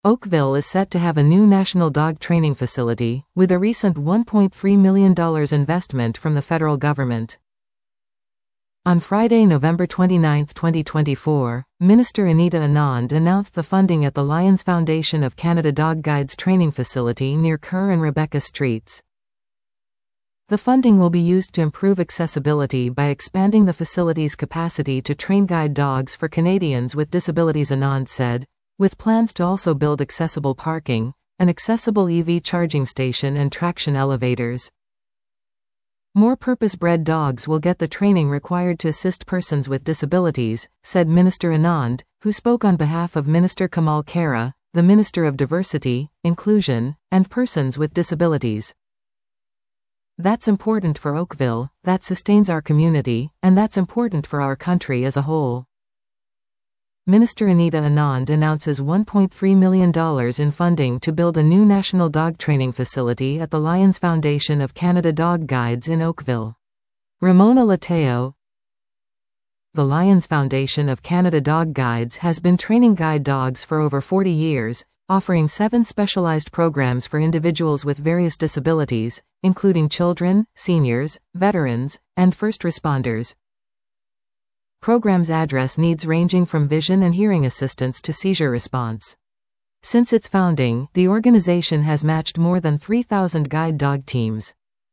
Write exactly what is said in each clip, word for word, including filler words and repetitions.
Oakville is set to have a new national dog training facility, with a recent one point three million dollars investment from the federal government. On Friday, November twenty-ninth, twenty twenty-four, Minister Anita Anand announced the funding at the Lions Foundation of Canada Dog Guides training facility near Kerr and Rebecca Streets. The funding will be used to improve accessibility by expanding the facility's capacity to train guide dogs for Canadians with disabilities, Anand said, with plans to also build accessible parking, an accessible E V charging station and traction elevators. More purpose-bred dogs will get the training required to assist persons with disabilities, said Minister Anand, who spoke on behalf of Minister Kamal Khera, the Minister of Diversity, Inclusion, and Persons with Disabilities. That's important for Oakville, that sustains our community, and that's important for our country as a whole. Minister Anita Anand announces one point three million dollars in funding to build a new national dog training facility at the Lions Foundation of Canada Dog Guides in Oakville. Ramona Lateo. The Lions Foundation of Canada Dog Guides has been training guide dogs for over forty years, offering seven specialized programs for individuals with various disabilities, including children, seniors, veterans, and first responders. Programs address needs ranging from vision and hearing assistance to seizure response. Since its founding, the organization has matched more than three thousand guide dog teams.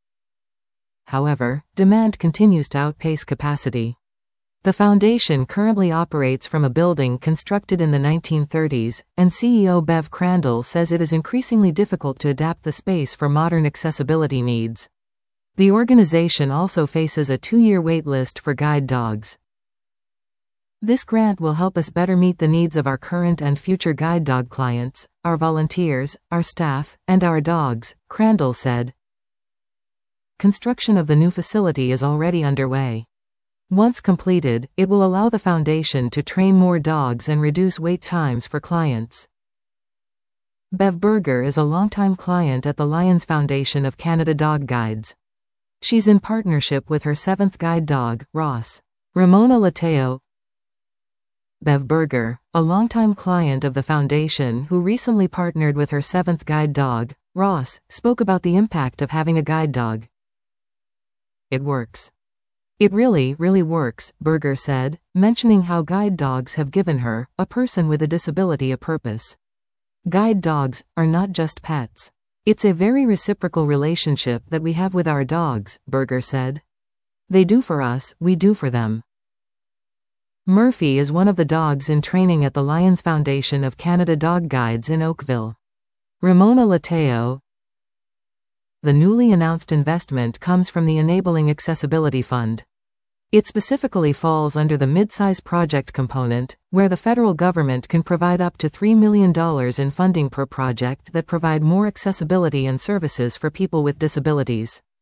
However, demand continues to outpace capacity. The foundation currently operates from a building constructed in the nineteen thirties, and C E O Bev Crandall says it is increasingly difficult to adapt the space for modern accessibility needs. The organization also faces a two-year wait list for guide dogs. This grant will help us better meet the needs of our current and future guide dog clients, our volunteers, our staff, and our dogs, Crandall said. Construction of the new facility is already underway. Once completed, it will allow the foundation to train more dogs and reduce wait times for clients. Bev Berger is a longtime client at the Lions Foundation of Canada Dog Guides. She's in partnership with her seventh guide dog, Ross. Ramona Lateo. Bev Berger, a longtime client of the foundation who recently partnered with her seventh guide dog, Ross, spoke about the impact of having a guide dog. It works. It really, really works, Berger said, mentioning how guide dogs have given her, a person with a disability, a purpose. Guide dogs are not just pets. It's a very reciprocal relationship that we have with our dogs, Berger said. They do for us, we do for them. Murphy is one of the dogs in training at the Lions Foundation of Canada Dog Guides in Oakville. Ramona Lateo. The newly announced investment comes from the Enabling Accessibility Fund. It specifically falls under the mid-size project component, where the federal government can provide up to three million dollars in funding per project that provide more accessibility and services for people with disabilities.